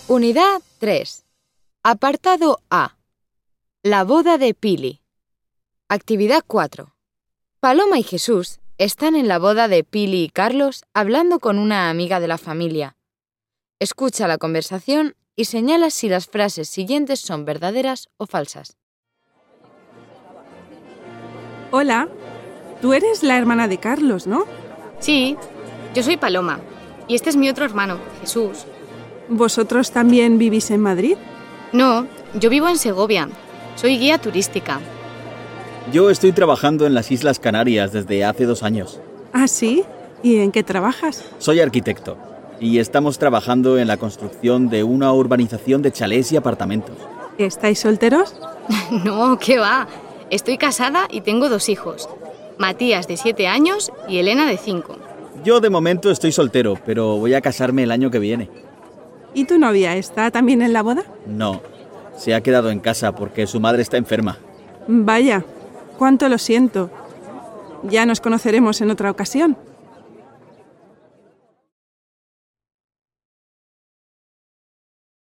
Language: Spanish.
Unidad 3. Apartado A. La boda de Pili. Actividad 4. Paloma y Jesús están en la boda de Pili y Carlos hablando con una amiga de la familia. Escucha la conversación y señala si las frases siguientes son verdaderas o falsas. Hola, tú eres la hermana de Carlos, ¿no? Sí, yo soy Paloma y este es mi otro hermano, Jesús. ¿Vosotros también vivís en Madrid? No, yo vivo en Segovia. Soy guía turística. Yo estoy trabajando en las Islas Canarias desde hace 2 años. ¿Ah, sí? ¿Y en qué trabajas? Soy arquitecto y estamos trabajando en la construcción de una urbanización de chalés y apartamentos. ¿Estáis solteros? No, ¿qué va? Estoy casada y tengo 2 hijos. Matías, de 7 años, y Elena, de 5. Yo de momento estoy soltero, pero voy a casarme el año que viene. ¿Y tu novia está también en la boda? No, se ha quedado en casa porque su madre está enferma. Vaya, cuánto lo siento. Ya nos conoceremos en otra ocasión.